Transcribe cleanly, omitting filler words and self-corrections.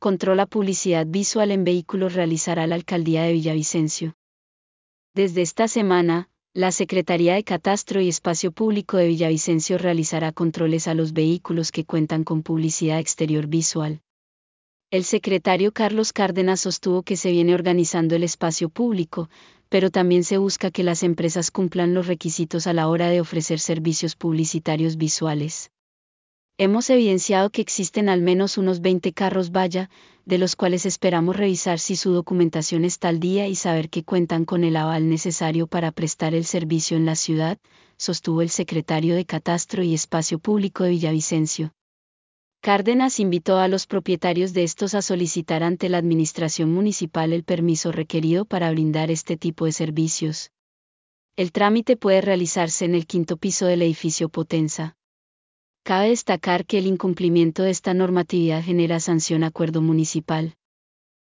controla publicidad visual en vehículos realizará la Alcaldía de Villavicencio. Desde esta semana, la Secretaría de Catastro y Espacio Público de Villavicencio realizará controles a los vehículos que cuentan con publicidad exterior visual. El secretario Carlos Cárdenas sostuvo que se viene organizando el espacio público, pero también se busca que las empresas cumplan los requisitos a la hora de ofrecer servicios publicitarios visuales. Hemos evidenciado que existen al menos unos 20 carros Vaya, de los cuales esperamos revisar si su documentación está al día y saber que cuentan con el aval necesario para prestar el servicio en la ciudad, sostuvo el secretario de Catastro y Espacio Público de Villavicencio. Cárdenas invitó a los propietarios de estos a solicitar ante la administración municipal el permiso requerido para brindar este tipo de servicios. El trámite puede realizarse en el 5º piso del edificio Potenza. Cabe destacar que el incumplimiento de esta normatividad genera sanción a acuerdo municipal.